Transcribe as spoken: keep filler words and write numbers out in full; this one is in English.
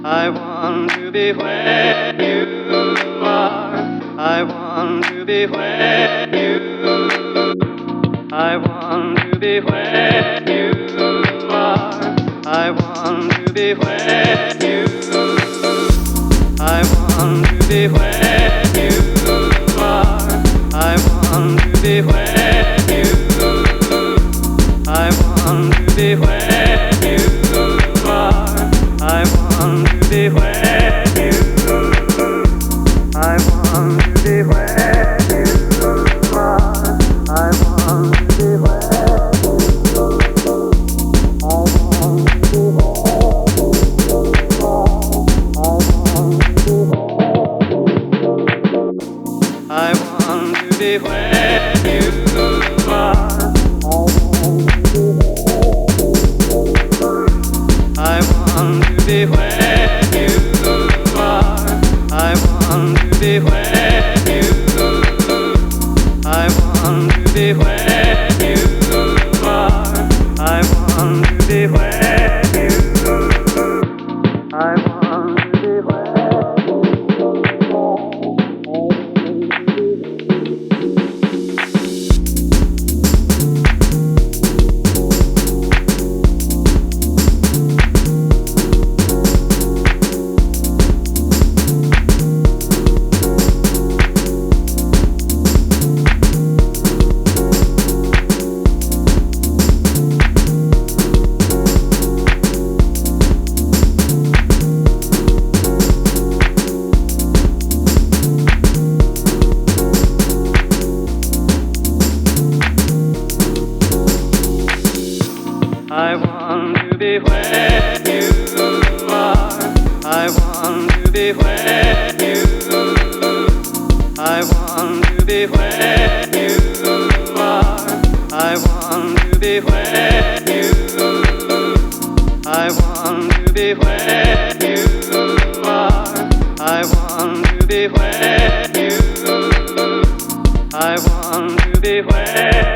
I want to be where you are. I want to be where you. I want to be where you are. I want to be where you. I want to be where you are. I want to be where you. I want to be where you are. I want to be where you. I want to be where you are. I want to be where you. I want to be where you are. I want to be where you are. I want to be where you are. I want to be where you. I want to be where you are. I want to be where you. I want to be where I want to be where you are. I want to be where you. I want to be where you are. I want to be where you. I want to be where you are. I want to be where you. I want to be where